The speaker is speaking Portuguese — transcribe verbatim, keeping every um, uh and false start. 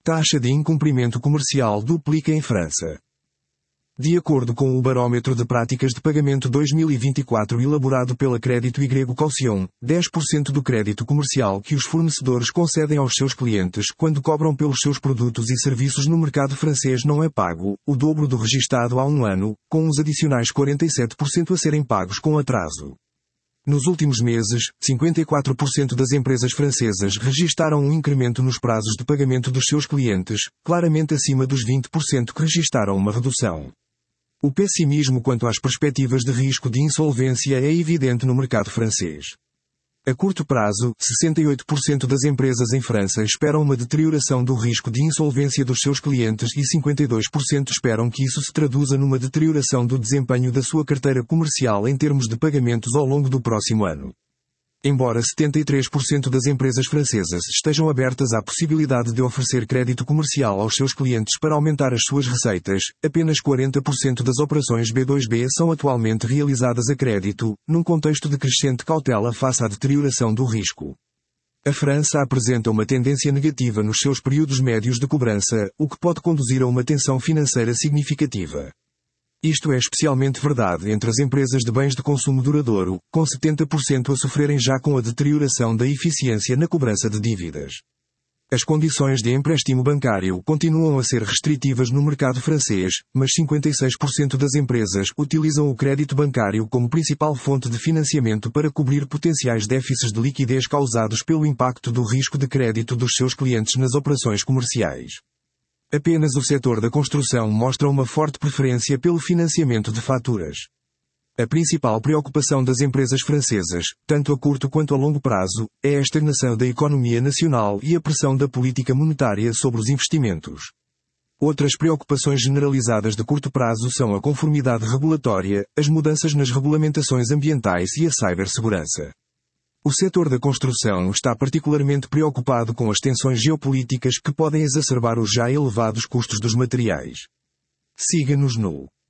Taxa de incumprimento comercial duplica em França. De acordo com o Barómetro de Práticas de Pagamento dois mil e vinte e quatro elaborado pela Crédito Y Caution, dez por cento do crédito comercial que os fornecedores concedem aos seus clientes quando cobram pelos seus produtos e serviços no mercado francês não é pago, o dobro do registado há um ano, com os adicionais quarenta e sete por cento a serem pagos com atraso. Nos últimos meses, cinquenta e quatro por cento das empresas francesas registaram um incremento nos prazos de pagamento dos seus clientes, claramente acima dos vinte por cento que registaram uma redução. O pessimismo quanto às perspectivas de risco de insolvência é evidente no mercado francês. A curto prazo, sessenta e oito por cento das empresas em França esperam uma deterioração do risco de insolvência dos seus clientes e cinquenta e dois por cento esperam que isso se traduza numa deterioração do desempenho da sua carteira comercial em termos de pagamentos ao longo do próximo ano. Embora setenta e três por cento das empresas francesas estejam abertas à possibilidade de oferecer crédito comercial aos seus clientes para aumentar as suas receitas, apenas quarenta por cento das operações B dois B são atualmente realizadas a crédito, num contexto de crescente cautela face à deterioração do risco. A França apresenta uma tendência negativa nos seus períodos médios de cobrança, o que pode conduzir a uma tensão financeira significativa. Isto é especialmente verdade entre as empresas de bens de consumo duradouro, com setenta por cento a sofrerem já com a deterioração da eficiência na cobrança de dívidas. As condições de empréstimo bancário continuam a ser restritivas no mercado francês, mas cinquenta e seis por cento das empresas utilizam o crédito bancário como principal fonte de financiamento para cobrir potenciais déficits de liquidez causados pelo impacto do risco de crédito dos seus clientes nas operações comerciais. Apenas o setor da construção mostra uma forte preferência pelo financiamento de faturas. A principal preocupação das empresas francesas, tanto a curto quanto a longo prazo, é a estagnação da economia nacional e a pressão da política monetária sobre os investimentos. Outras preocupações generalizadas de curto prazo são a conformidade regulatória, as mudanças nas regulamentações ambientais e a cibersegurança. O setor da construção está particularmente preocupado com as tensões geopolíticas que podem exacerbar os já elevados custos dos materiais. Siga-nos no